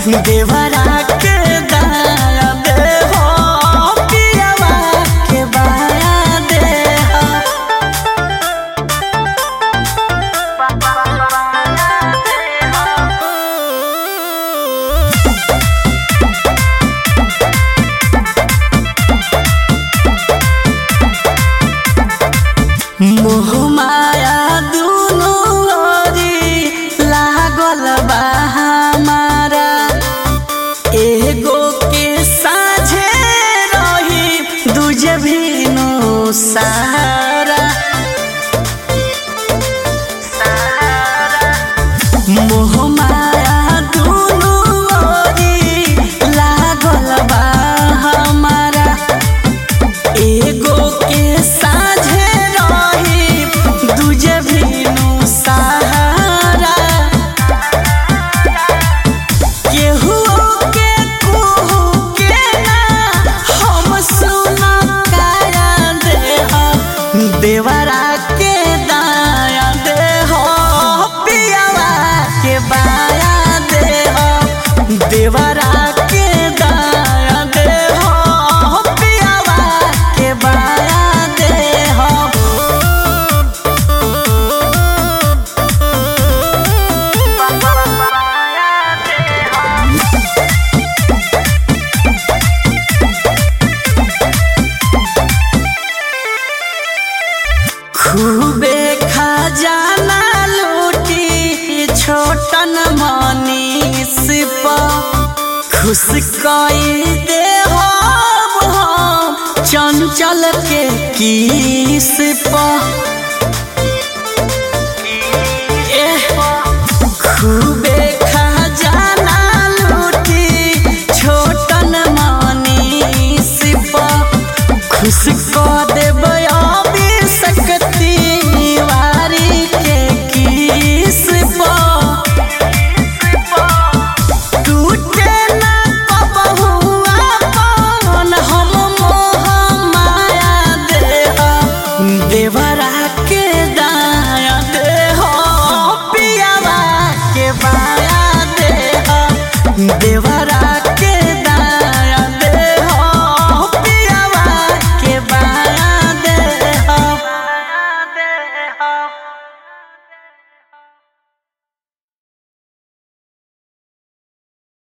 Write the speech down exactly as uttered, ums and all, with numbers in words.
देवरा के दाया दे हो पियावा के बाया दे हो। मोह माया दुनु ओरी लागल बा हमारा, एगो के साझे रही दूजे भीनु सहारा। मोह माया दुनु ओरी लागल बा हमारा, एगो के साझे रही दूजे भीनु सहारा। केहू के कुहू के ना हम सुना काया दे हो, देवरा के दाया दे हो पियावा के बाया दे हो। देवरा के दाया दे हो पियावा के बाया दे हो। खूबे खजाना लूटी छोटन मनीष पर, खुश कई दे हो हम चंचल के किस पर। खूबे खजाना लूटी छोटन मनीष पर, खुश कर देबै शक्ति वारी के किस पर। टूटे ना कबहू अपन हम मोह माया दे हो, देवरा के दाया दे हो पियावा के बाया दे हो। देवरा